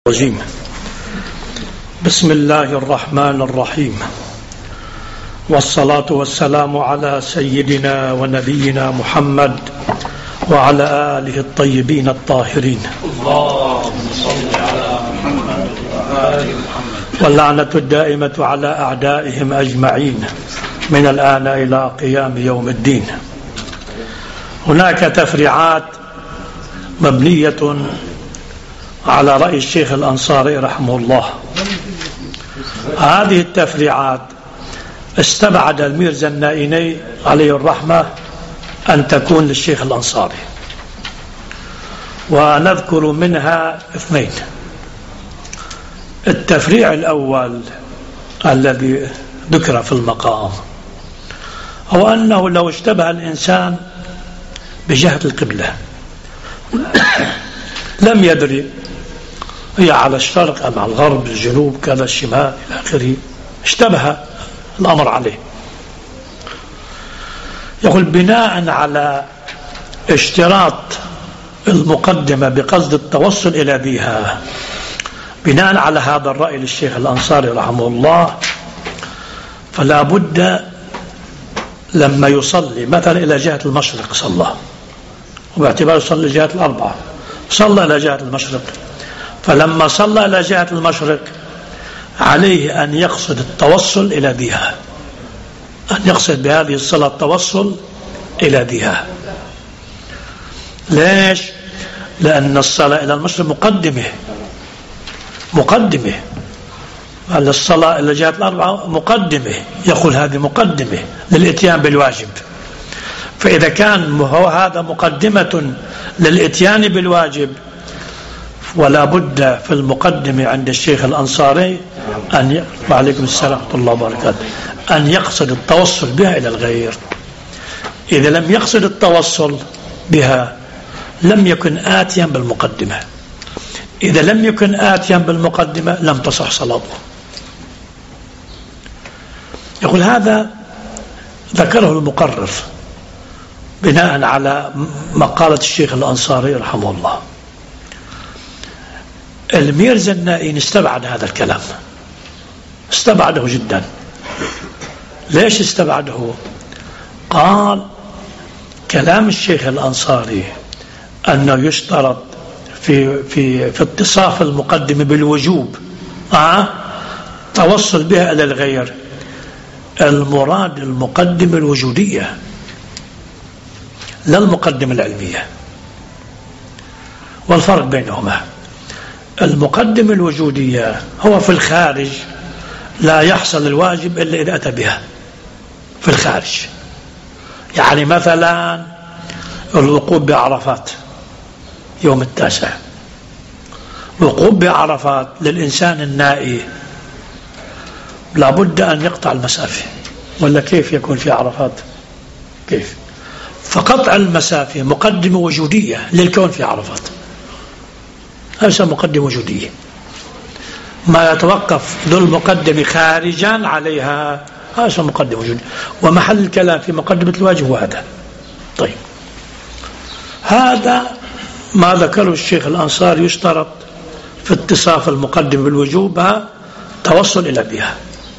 الرجيم. بسم الله الرحمن الرحيم، والصلاة والسلام على سيدنا ونبينا محمد وعلى آله الطيبين الطاهرين. اللهم صل على محمد وآل محمد. واللعنة الدائمة على أعدائهم أجمعين من الآن إلى قيام يوم الدين. هناك تفريعات مبنية على رأي الشيخ الأنصاري رحمه الله. هذه التفريعات استبعد الميرزا النائيني عليه الرحمة أن تكون للشيخ الأنصاري، ونذكر منها اثنين. التفريع الأول الذي ذكر في المقام هو أنه لو اشتبه الإنسان بجهة القبلة لم يدري هي على الشرق أم على الغرب الجنوب كذا الشمال إلى آخره، اشتبه الأمر عليه. يقول بناء على اشتراط المقدمة بقصد التوصل إلى بها، بناء على هذا الرأي للشيخ الأنصاري رحمه الله، فلا بد لما يصلي مثلا إلى جهة المشرق صلى، وباعتبار يصلي جهة الأربعة صلى إلى جهة المشرق، فلما صلى إلى جهة المشرق عليه أن يقصد التوصل إلى بها، أن يقصد بهذه الصلاة التوصل إلى بها. ليش؟ لأن الصلاة إلى المشرق مقدمة الصلاة إلى جهة الأربعة مقدمة، يقول هذه مقدمة للإتيان بالواجب. فإذا كان هو هذا مقدمة للإتيان بالواجب، ولا بد في المقدمة عند الشيخ الأنصاري أن وعليكم السلام ورحمة الله وبركاته أن يقصد التوصل بها إلى الغير. إذا لم يقصد التوصل بها لم يكن آتيا بالمقدمة. إذا لم يكن آتيا بالمقدمة لم تصح صلاته. يقول هذا ذكره المقرر بناء على مقالة الشيخ الأنصاري رحمه الله. الميرزا النائين استبعد هذا الكلام، استبعده جدا. ليش استبعده؟ قال كلام الشيخ الأنصاري أنه يشترط في اتصاف المقدمة بالوجوب توصل بها إلى الغير، المراد المقدمة الوجودية لا المقدمة العلمية، والفرق بينهما. المقدمة الوجودية هو في الخارج لا يحصل الواجب إلا إذا أتى بها في الخارج. يعني مثلا الوقوف بعرفات يوم 9، الوقوف بعرفات للإنسان النائي لابد أن يقطع المسافة، ولا كيف يكون في عرفات؟ كيف؟ فقطع المسافة مقدمة وجودية للكون في عرفات، هذا مقدمة وجودية. ما يتوقف ذو المقدمة خارجا عليها هذا مقدمة وجودية، ومحل الكلام في مقدمة الواجب هو هذا. طيب، هذا ما ذكره الشيخ الأنصاري يشترط في اتصاف المقدمة بالوجوب توصل إلى بها.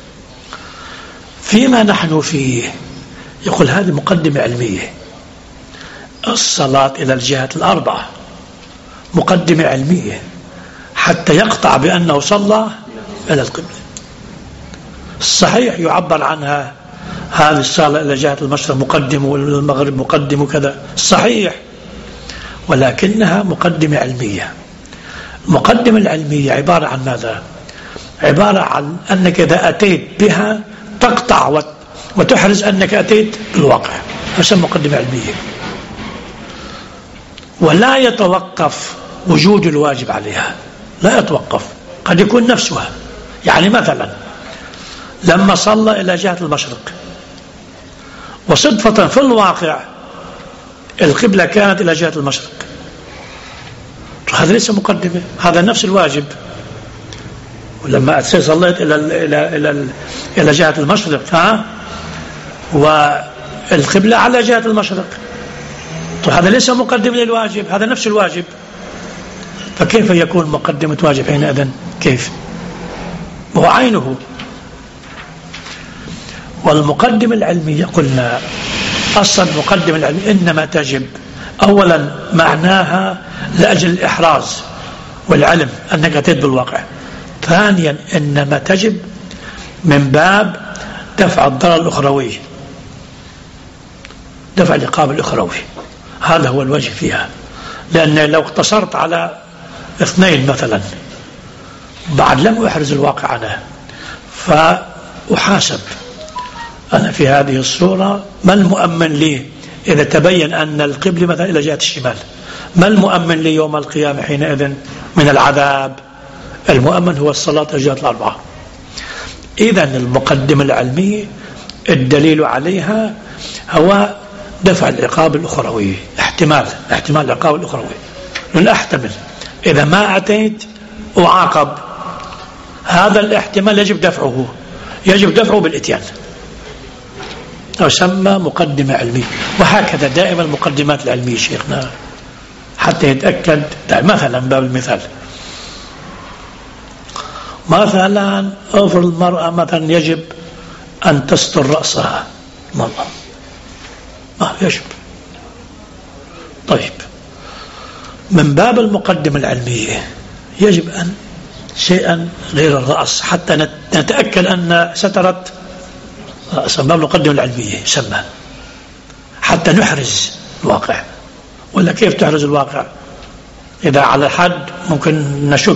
فيما نحن فيه يقول هذه مقدمة علمية، الصلاة إلى الجهة الأربعة مقدمة علمية حتى يقطع بأنه صلى إلى القبلة. الصحيح يعبر عنها هذه الصلاة إلى جهة المشرق مقدم والمغرب مقدم وكذا، صحيح، ولكنها مقدمة علمية. المقدمة العلمية عبارة عن ماذا؟ عبارة عن أنك إذا أتيت بها تقطع وتحرز أنك أتيت بالواقع، هذا مقدمة علمية، ولا يتوقف وجود الواجب عليها، لا يتوقف، قد يكون نفسها. يعني مثلا لما صلى إلى جهة المشرق وصدفة في الواقع القبلة كانت إلى جهة المشرق، هذا ليس مقدمة، هذا نفس الواجب. ولما صليت إلى جهة المشرق والقبلة على جهة المشرق، هذا ليس مقدم للواجب، هذا نفس الواجب. فكيف يكون مقدمة واجب حينئذ؟ كيف؟ هو عينه. والمقدمة العلمية قلنا أصلا المقدمة العلمية إنما تجب أولا معناها لأجل الإحراز والعلم أنك أتيت بالواقع. ثانيا إنما تجب من باب دفع الضرر الأخروي، دفع العقاب الأخروي، هذا هو الوجه فيها. لأن لو اقتصرت على 2 مثلا بعد لم أحرز الواقع عنه فأحاسب أنا في هذه الصورة، ما المؤمن لي إذا تبين أن القبل مثلا إلى جهة الشمال؟ ما المؤمن لي يوم القيامة حينئذ من العذاب؟ المؤمن هو الصلاة الجهة الأربعة. إذن المقدمة العلمية الدليل عليها هو دفع العقاب الأخروي، احتمال العقاب الأخروي، لأن أحتمل إذا ما أتيت أعاقب، هذا الاحتمال يجب دفعه بالإتيان، يسمى مقدمة علمية. وهكذا دائما المقدمات العلمية شيخنا حتى يتأكد. مثلا باب المثال، مثلا أفرض المرأة مثلا يجب أن تستر رأسها، المرأة يجب. طيب من باب المقدمة العلمية يجب أن شيئا غير الرأس حتى نتأكد أن سترت رأسها، باب المقدمة العلمية يسمى حتى نحرز الواقع. ولا كيف تحرز الواقع؟ إذا على حد ممكن نشك،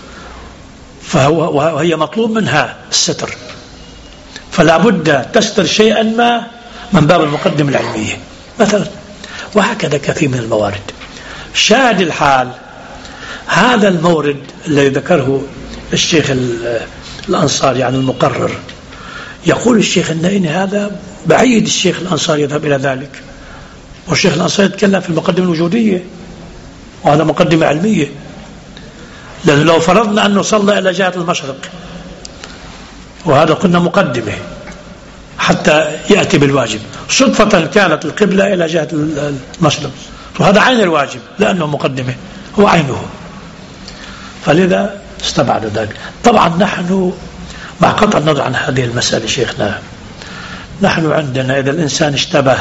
وهي مطلوب منها الستر، فلا بد تستر شيئا ما من باب المقدمة العلمية مثلا. وهكذا كثير من الموارد. شاهد الحال هذا المورد الذي ذكره الشيخ الأنصاري عن المقرر، يقول الشيخ النائني هذا بعيد الشيخ الأنصاري يذهب إلى ذلك، والشيخ الأنصاري يتكلم في المقدمة الوجودية، وهذا مقدمة علمية. لأنه لو فرضنا أنه صلى إلى جهة المشرق، وهذا قلنا مقدمة حتى يأتي بالواجب، صدفة كانت القبلة إلى جهة المشرق، وهذا عين الواجب لأنه مقدمة، هو عينه، فلذا استبعد ذلك. طبعا نحن مع قطع النظر عن هذه المسألة شيخنا، نحن عندنا إذا الإنسان اشتبه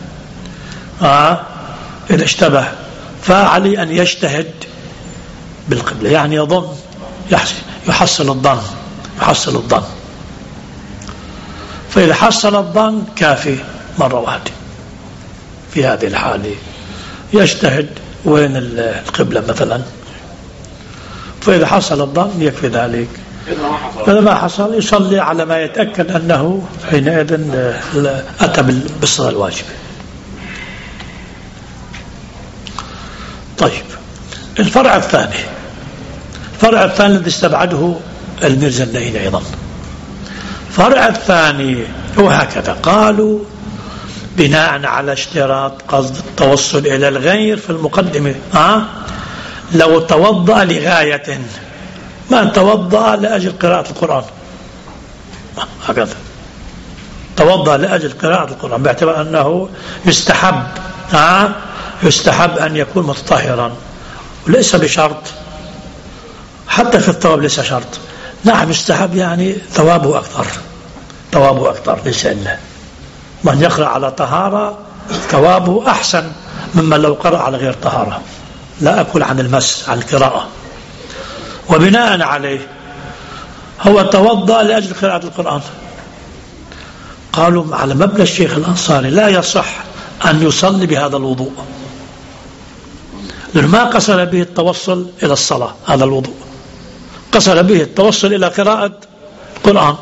إذا اشتبه فعلي أن يجتهد بالقبلة، يعني يظن يحصل الظن، فإذا حصل الظن كافي مرة واحدة. في هذه الحالة يجتهد وين القبلة مثلا، فإذا حصل الظن يكفي ذلك. إذا ما حصل يصلي على ما يتأكد أنه حينئذ أتى بالصلاة الواجبة. طيب الفرع الثاني الذي استبعده الميرزا النائني أيضا، الفرع الثاني هو هكذا، قالوا بناء على اشتراط قصد التوصل إلى الغير في المقدمة، لو توضأ لغاية، ما توضأ لأجل قراءة القرآن، هكذا توضأ لأجل قراءة القرآن باعتبار أنه يستحب أن يكون متطهرا، وليس بشرط، حتى في الثواب ليس شرط. نعم يستحب، يعني ثوابه أكثر ليس إلا من يقرأ على طهارة ثوابه أحسن مما لو قرأ على غير طهارة. لا أقول عن المس، عن القراءة. وبناء عليه هو توضأ لأجل قراءة القرآن. قالوا على مبنى الشيخ الأنصاري لا يصح أن يصلي بهذا الوضوء، لأنه ما قصر به التوصل إلى الصلاة، هذا الوضوء قصر به التوصل إلى قراءة القرآن.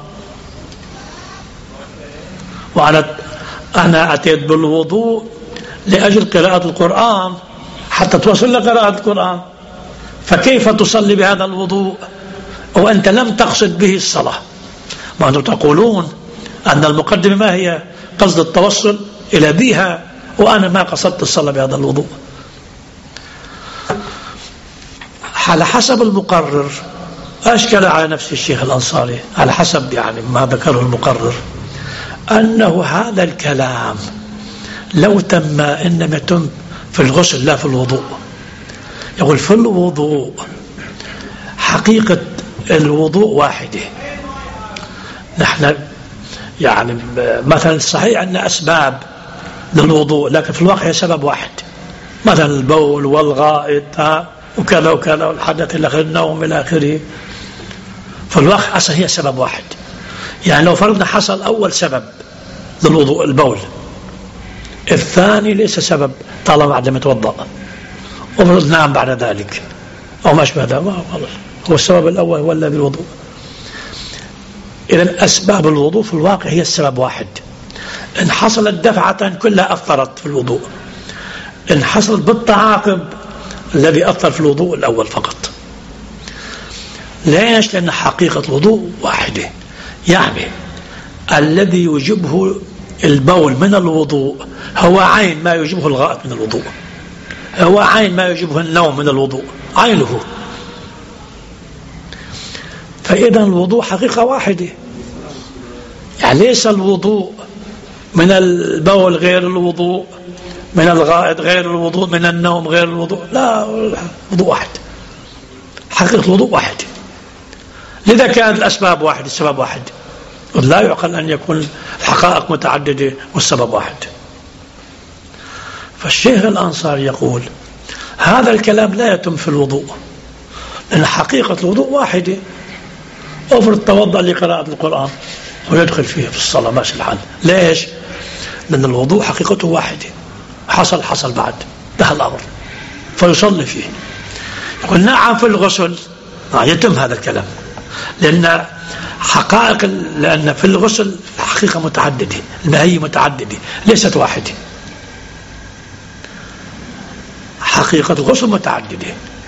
أنا أتيت بالوضوء لأجل قراءة القرآن حتى توصل إلى قراءة القرآن، فكيف تصلي بهذا الوضوء وأنت لم تقصد به الصلاة؟ ما أنتم تقولون أن المقدمة ما هي قصد التوصل إلى بها، وأنا ما قصدت الصلاة بهذا الوضوء. على حسب المقرر أشكل على نفس الشيخ الأنصاري، على حسب يعني ما ذكره المقرر، أنه هذا الكلام لو تم إنما يتم في الغسل لا في الوضوء، يقول في الوضوء حقيقة الوضوء واحدة. نحن يعني مثلا صحيح أن أسباب للوضوء، لكن في الواقع هي سبب واحد، مثلا البول والغائط وكذا وكذا والحدث إلى آخره، النوم إلى آخره. في الواقع أصلا هي سبب واحد. يعني لو فرضنا حصل أول سبب للوضوء البول، الثاني ليس سبب طالما بعد ما يتوضأ، وفرض نام بعد ذلك أو ما أشبه ذلك، هو السبب الأول هو الذي الوضوء. إذن أسباب الوضوء في الواقع هي السبب واحد. إن حصلت دفعة كلها أثرت في الوضوء، إن حصلت بالتعاقب الذي أثر في الوضوء الأول فقط. ليش؟ لأن حقيقة الوضوء واحدة. يعني الذي يوجبه البول من الوضوء هو عين ما يوجبه الغائط من الوضوء، هو عين ما يوجبه النوم من الوضوء، عينه. فإذا الوضوء حقيقة واحدة. يعني ليس الوضوء من البول غير الوضوء، من الغائط غير الوضوء، من النوم غير الوضوء، لا، الوضوء واحد، حقيقة الوضوء واحد. لذا كانت الأسباب واحد السبب واحد. لا يعقل أن يكون الحقائق متعددة والسبب واحد. فالشيخ الأنصاري يقول هذا الكلام لا يتم في الوضوء، لأن حقيقة الوضوء واحدة. أفرض توضأ لقراءة القرآن ويدخل فيه في الصلاة ماشي الحال. ليش؟ لأن الوضوء حقيقته واحدة، حصل بعد ده الأمر فيصلي فيه. يقول نعم في الغسل يتم هذا الكلام، لأن حقائق، لأن في الغسل حقيقة متعددة، الماهية متعددة ليست واحدة. حقيقة الغسل متعددة،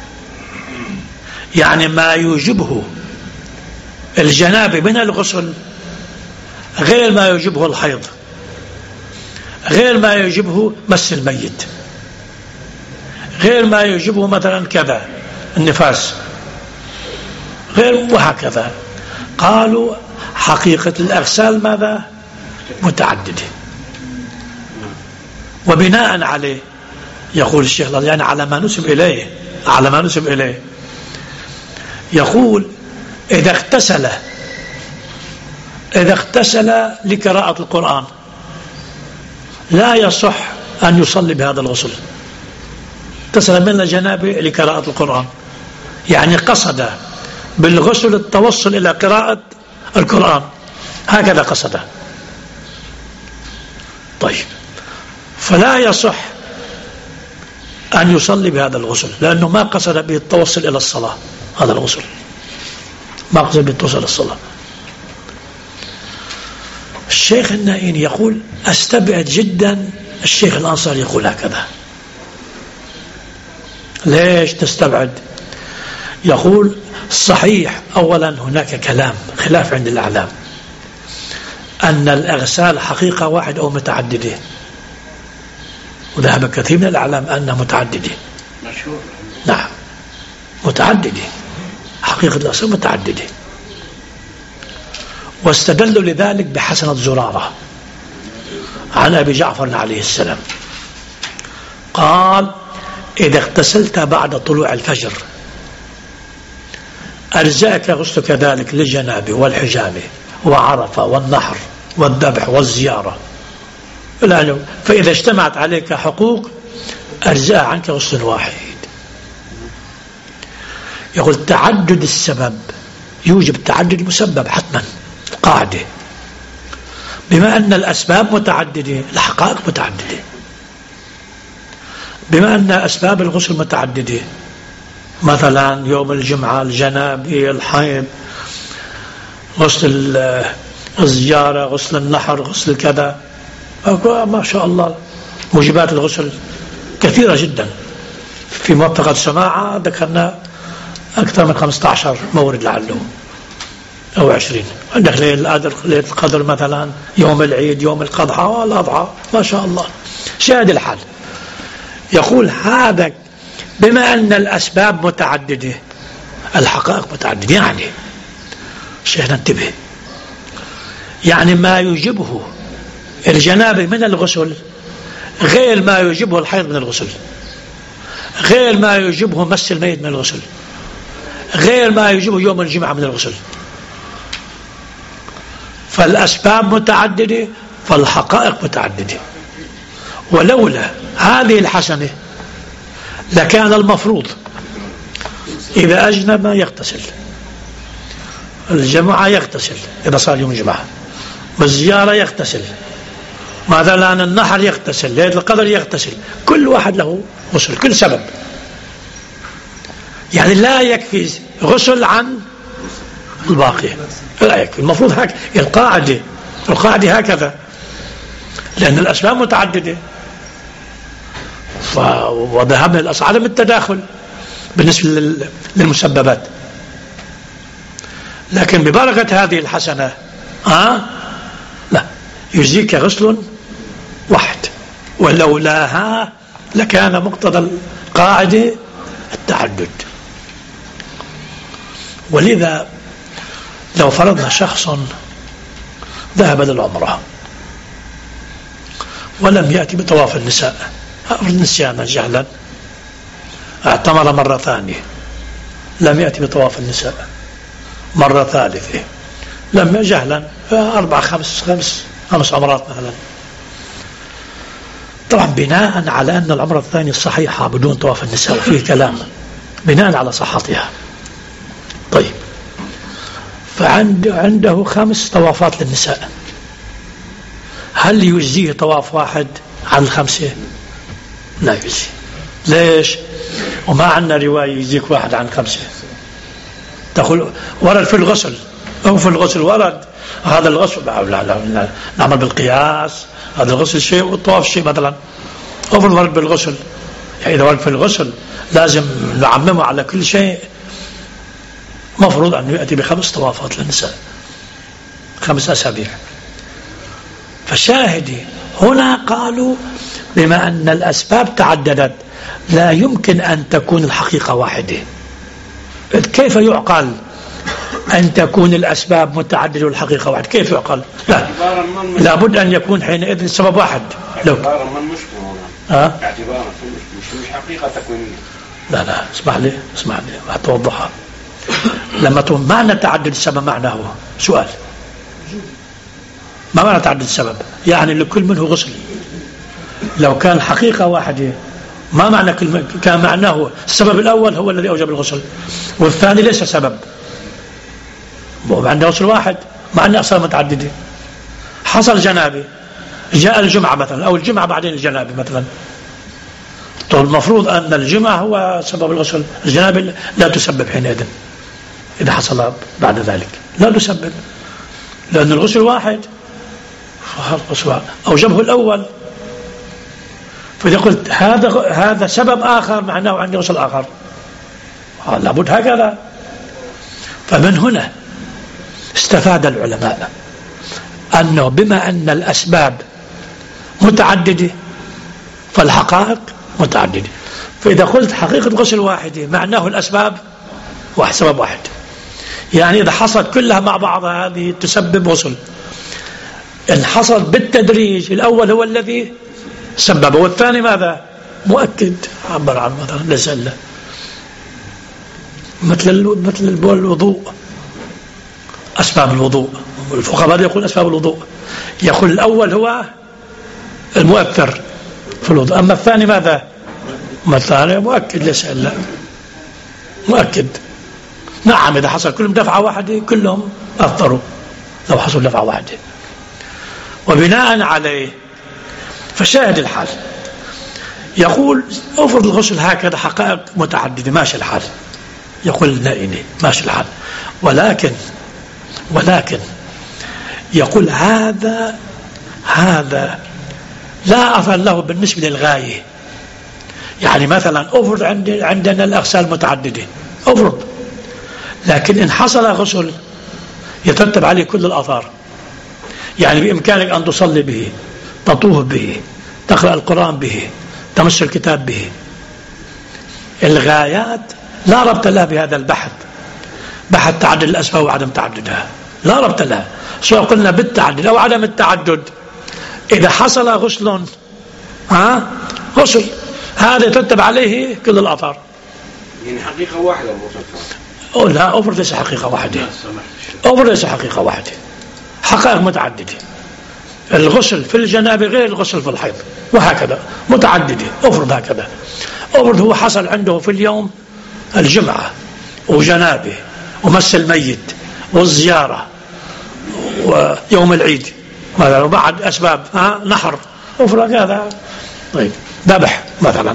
يعني ما يوجبه الجنابة من الغسل غير ما يوجبه الحيض، غير ما يوجبه مس الميت، غير ما يوجبه مثلا كذا النفاس، غير، وهكذا. قالوا حقيقة الأغسال ماذا؟ متعددة. وبناء عليه يقول الشيخ يعني على ما نسب إليه يقول إذا اغتسل لقراءة القرآن لا يصح أن يصلي بهذا الغسل. اغتسل من الجنابة لقراءة القرآن، يعني قصد بالغسل التوصل إلى قراءة القرآن، هكذا قصد. طيب، فلا يصح أن يصلي بهذا الغسل، لأنه ما قصد به التوصل إلى الصلاة. هذا الغسل ما قصد به التوصل إلى الصلاة. الشيخ النائيني يقول أستبعد جدا الشيخ الأنصاري يقول هكذا. ليش تستبعد؟ يقول صحيح أولا هناك كلام خلاف عند الأعلام أن الأغسال حقيقة واحد أو متعددة، وذهب كثير من الأعلام أنها متعددة. مشهور. نعم متعددة، حقيقة الأغسال متعددة. واستدلوا لذلك بحسنة زرارة عن أبي جعفر عليه السلام قال إذا اغتسلت بعد طلوع الفجر أرجاك غسلك ذلك للجنابة والحجامة وعرفة والنحر والذبح والزيارة، فإذا اجتمعت عليك حقوق أرجاء عنك غسل واحد. يقول تعدد السبب يوجب تعدد المسبب حتما، قاعدة. بما أن الأسباب متعددة الحقائق متعددة، بما أن أسباب الغسل متعددة، مثلا يوم الجمعة الجنابة الحيض، غسل الزيارة، غسل النحر، غسل كذا، ما شاء الله موجبات الغسل كثيرة جدا. في موثقة سماعة ذكرنا أكثر من 15 مورد لعله أو 20. عندك ليلة القدر مثلا، يوم العيد، يوم القضحى والأضحى، ما شاء الله. شاهد الحال يقول هذا بما أن الأسباب متعددة الحقائق متعددة. يعني شيخنا انتبه، يعني ما يوجبه الجنابة من الغسل غير ما يوجبه الحيض من الغسل، غير ما يجبه مس الميت من الغسل، غير ما يجبه يوم الجمعة من الغسل. فالأسباب متعددة، فالحقائق متعددة. ولولا هذه الحسنة لكان المفروض إذا أجنب يغتسل، الجمعة يغتسل إذا صار يوم الجمعة، والزيارة يغتسل، مثلا النحر يغتسل، ليلة القدر يغتسل، كل واحد له غسل، كل سبب. يعني لا يكفي غسل عن الباقي، لا يكفي. المفروض هيك القاعدة هكذا، لأن الأسباب متعددة. وذهبنا للأصل عدم التداخل بالنسبة للمسببات. لكن ببركة هذه الحسنة لا يجزيك غسل واحد، ولولاها لكان مقتضى القاعدة التعدد. ولذا لو فرضنا شخص ذهب للعمرة ولم يأتي بطواف النساء، نسيانا جهلا، اعتمر مرة ثانية لم يأتي بطواف النساء، مرة ثالثة لم جهلا، 4 5 عمرات مثلا. طبعا بناء على أن العمرة الثانية الصحيحة بدون طواف النساء، وفيه كلام بناء على صحتها. طيب، فعنده 5 طوافات للنساء، هل يجزيه طواف واحد عن 5؟ لا يجزي. ليش؟ وما عندنا رواية يجزيك واحد عن 5. تقول ورد في الغسل، أو في الغسل ورد هذا الغسل، لا نعمل بالقياس، هذا الغسل شيء والطواف شيء مثلا، أو في الورد بالغسل. يعني إذا ورد في الغسل لازم نعممه على كل شيء. مفروض أن يأتي ب5 طوافات للنساء، 5 أسابيع. فالشاهد هنا قالوا بما أن الأسباب تعددت لا يمكن أن تكون الحقيقة واحدة. كيف يعقل أن تكون الأسباب متعددة والحقيقة واحدة؟ كيف يعقل؟ لا بد أن يكون حينئذ سبب واحد. لو اعتبارا من مشكلة اعتبارا مش حقيقة تكوينية. لا اسمح لي أتوضحها. لما تقول معنى تعدد السبب معناه سؤال، ما معنى تعدد السبب؟ يعني لكل منه غسل. لو كان حقيقة واحدة ما معنى كان معناه السبب الأول هو الذي أوجب الغسل، والثاني ليس سبب، عندنا غسل واحد مع أنه أصلا متعددة. حصل جنابه، جاء الجمعة مثلا، أو الجمعة بعدين الجنابه مثلا. طيب المفروض أن الجمعة هو سبب الغسل، الجنابه لا تسبب حينئذ. إذا حصل بعد ذلك لا تسبب، لأن الغسل واحد، أوجبه الأول. فإذا قلت هذا سبب آخر معناه عندي غسل آخر، لابد هكذا. فمن هنا استفاد العلماء أنه بما أن الأسباب متعددة فالحقائق متعددة. فإذا قلت حقيقة غسل واحدة معناه الأسباب واحد، سبب واحد. يعني إذا حصلت كلها مع بعضها هذه تسبب غسل. إن حصل بالتدريج، الأول هو الذي سبب، والثاني ماذا؟ مؤكد، عبر عن مثلا ليس إلا مثل البول الوضوء، أسباب الوضوء. الفقهاء يقول أسباب الوضوء، يقول الأول هو المؤثر في الوضوء، أما الثاني ماذا؟ الثاني مؤكد ليس إلا مؤكد. نعم إذا حصل كلهم دفعة واحدة كلهم أثروا، لو حصل دفعة واحدة. وبناء عليه فشاهد الحال يقول أفرض الغسل هكذا حقائق متعددة، ماشي الحال. يقول النائني ماشي الحال، ولكن يقول هذا لا أثر له بالنسبة للغاية. يعني مثلا أفرض عندنا الأغسال متعددة، أفرض، لكن إن حصل غسل يترتب عليه كل الآثار. يعني بإمكانك أن تصلي به، تطوف به، تقرأ القرآن به، تمس الكتاب به. الغايات لا ربط لها بهذا البحث، بحث تعدد الأسباب وعدم تعددها، لا ربط لها، سواء قلنا بالتعدد أو عدم التعدد. إذا حصل غسل غسل هذا يترتب عليه كل الآثار. يعني حقيقة واحدة الوصول. لا، أوفر ليس حقيقة واحدة. أوفر ليس حقيقة واحدة، حقائق متعددة. الغسل في الجنابة غير الغسل في الحيض، وهكذا متعددة. أفرض هكذا، أفرض هو حصل عنده في اليوم الجمعة وجنابه ومس الميت والزيارة ويوم العيد مثلا، وبعد أسباب نحر، أفرض هذا. طيب ذبح مثلا،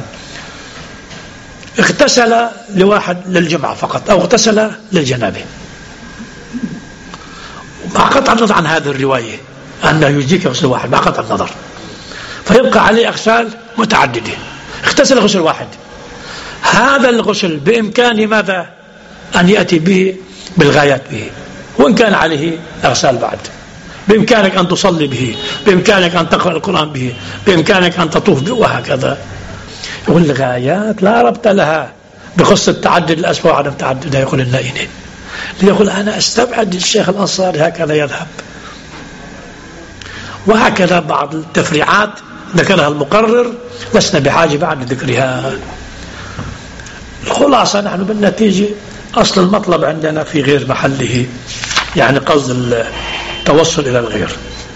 اغتسل لواحد للجمعة فقط أو اغتسل للجنابه، مع قطع النظر عن هذه الرواية أنه يجزيك غسل واحد، مع قطع النظر، فيبقى عليه أغسال متعددة. اغتسل غسل واحد، هذا الغسل بإمكانه ماذا؟ أن يأتي به بالغايات به، وإن كان عليه أغسال بعد. بإمكانك أن تصلي به، بإمكانك أن تقرأ القرآن به، بإمكانك أن تطوف به، وهكذا. والغايات لا ربط لها بقصة تعدد الأسباب وعدم تعددها. يقول النائني، ليقول أنا أستبعد الشيخ الأنصاري هكذا يذهب. وهكذا بعض التفريعات ذكرها المقرر لسنا بحاجة بعد ذكرها. الخلاصة نحن بالنتيجة أصل المطلب عندنا في غير محله، يعني قصد التوصل إلى الغير.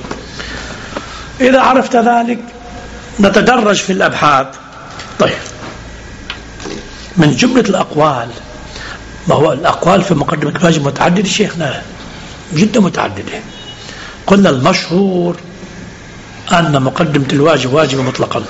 إذا عرفت ذلك نتدرج في الأبحاث. طيب، من جملة الأقوال، ما هو الأقوال في مقدمة الواجب متعددة شيخنا، جدا متعددة. قلنا المشهور أن مقدمة الواجب واجب مطلقا،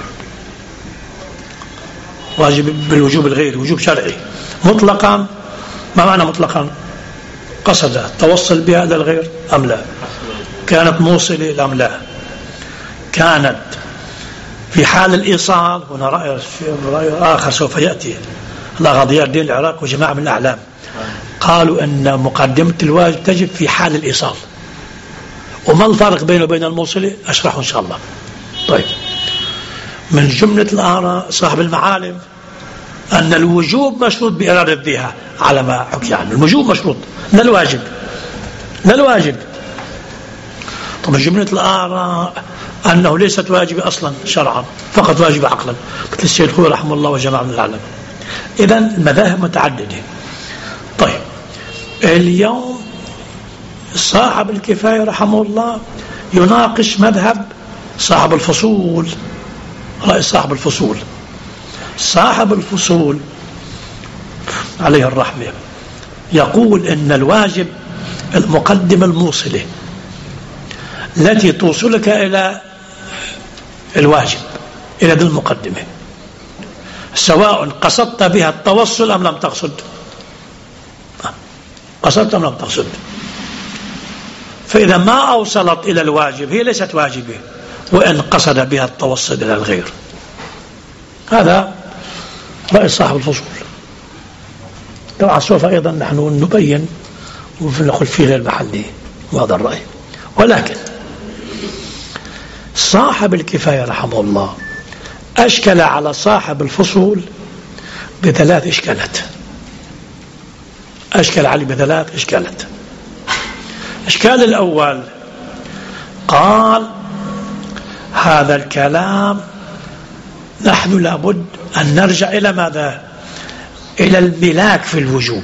واجب بالوجوب الغيري، وجوب شرعي مطلقا. ما معنى مطلقا؟ قصد التوصل بها إلى الغير أم لا؟ كانت موصلة أم لا؟ كانت في حال الإيصال، هنا رأي آخر سوف يأتي، الأغاضيات دين العراق وجماعة من الأعلام قالوا أن مقدمة الواجب تجب في حال الإيصال. وما الفرق بينه وبين الموصلة؟ أشرحه إن شاء الله. طيب، من جملة الآراء صاحب المعالم أن الوجوب مشروط بإرادة بها، على ما حكي عنه الوجوب مشروط، لا الواجب، لا الواجب. طب من جملة الآراء أنه ليست واجبة أصلا شرعا، فقط واجبة عقلا، مثل السيد خوي رحمه الله وجماعة من العالم. إذن المذاهب متعددة. طيب، اليوم صاحب الكفاية رحمه الله يناقش مذهب صاحب الفصول، رأي صاحب الفصول. صاحب الفصول عليه الرحمة يقول إن الواجب المقدمة الموصلة التي توصلك إلى الواجب، إلى ذي المقدمة، سواء قصدت بها التوصل أم لم تقصد. قصدت أم لم تقصد، فإذا ما أوصلت إلى الواجب هي ليست واجبة، وإن قصد بها التوصل إلى الغير. هذا رأي صاحب الفصول. طبعا سوف أيضا نحن نبين ونقول في غير محله هذا الرأي. ولكن صاحب الكفاية رحمه الله أشكل على صاحب الفصول بثلاث إشكالات. أشكل عليه بثلاث إشكالات. الإشكال الأول قال هذا الكلام نحن لابد أن نرجع إلى ماذا؟ إلى الملاك في الوجوب.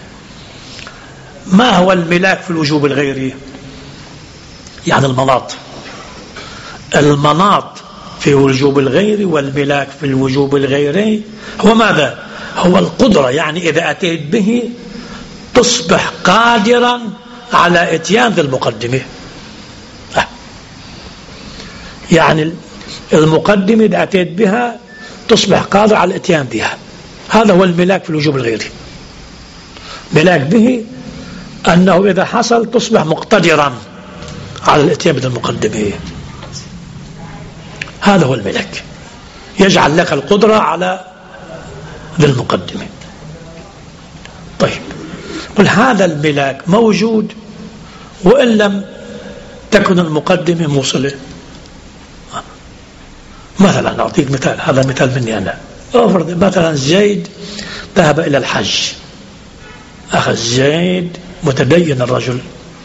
ما هو الملاك في الوجوب الغيري؟ يعني المناط. المناط في الوجوب الغيري والملاك في الوجوب الغيري هو ماذا؟ هو القدرة، يعني إذا أتيت به تصبح قادرا على إتيان ذي المقدمة. يعني المقدمة إذا أتيت بها تصبح قادرة على الإتيان بها. هذا هو الملاك في الوجوب الغيري. ملاك به أنه إذا حصل تصبح مقتدرا على الإتيان بذي المقدمة. هذا هو الملاك، يجعل لك القدرة على ذي المقدمة. طيب، قل هذا الملاك موجود وإن لم تكن المقدمة موصلة. مثلا أعطيك مثال، هذا مثال مني أنا. أفرض مثلا زيد ذهب إلى الحج، أخذ زيد متدين الرجل،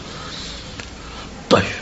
طيب،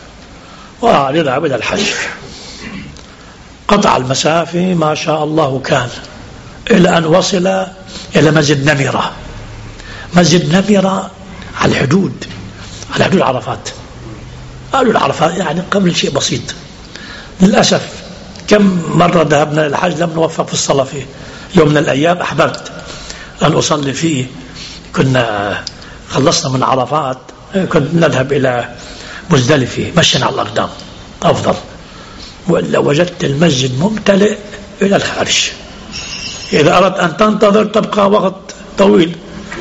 ويذهب إلى الحج، قطع المسافة ما شاء الله كان إلى أن وصل إلى مسجد نمرة. مسجد نمرة على الحدود، على حدود عرفات. قالوا العرفات يعني قبل شيء بسيط. للأسف كم مرة ذهبنا للحج لم نوفق في الصلاة فيه. يوم من الأيام أحببت أن أصلي فيه، كنا خلصنا من عرفات، كنا نذهب إلى مزدلفة مشينا على الأقدام أفضل، وإلا وجدت المسجد ممتلئ إلى الخارج. إذا أردت أن تنتظر تبقى وقت طويل.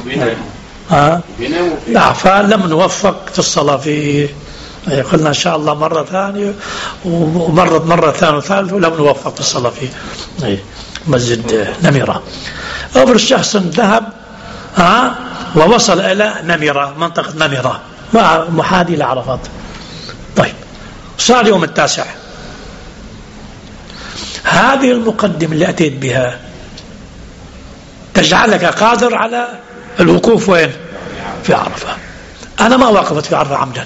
لا، فلم نوفق في الصلاة فيه. قلنا إن شاء الله مرة ثانية، مرة ثانية وثالثة، ولم نوفق في الصلاة فيه. مسجد نمرة. أبر الشخص ذهب ووصل إلى نمرة، منطقة نمرة محاذي لعرفات. طيب، صار يوم التاسع. هذه المقدمة اللي أتيت بها تجعلك قادر على الوقوف وين؟ في عرفة. أنا ما وقفت في عرفة عمدا،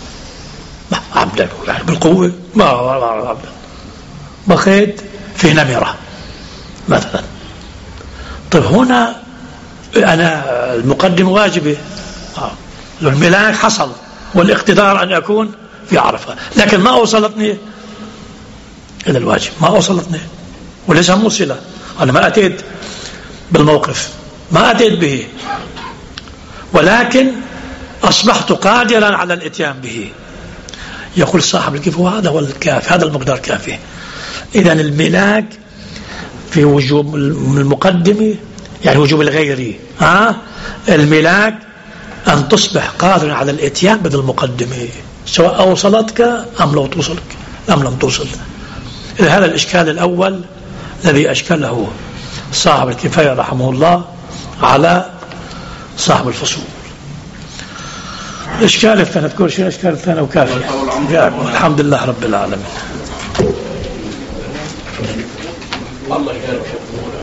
يعني بالقوة، ما عمدا، بقيت في نمرة مثلا. طيب هنا أنا المقدمة واجبة، الملاك حصل والاقتدار أن أكون في عرفة، لكن ما أوصلتني إلى الواجب، ما أوصلتني، وليس موصلة. أنا ما أتيت بالموقف، ما أتيت به، ولكن أصبحت قادرا على الاتيان به. يقول صاحب الكيف هذا هو الكافي، هذا المقدار كافي. إذن الملاك في وجوب المقدمة يعني وجوب الغيري. الملاك أن تصبح قادرا على الاتيان بذل المقدمة، سواء أوصلتك أم لو توصلك أم لم توصل. هذا الإشكال الأول الذي أشكله صاحب الكفاية رحمه الله على صاحب الفصول. الإشكال الثاني، تذكر شيء الإشكال الثاني وكافي. الحمد لله رب العالمين.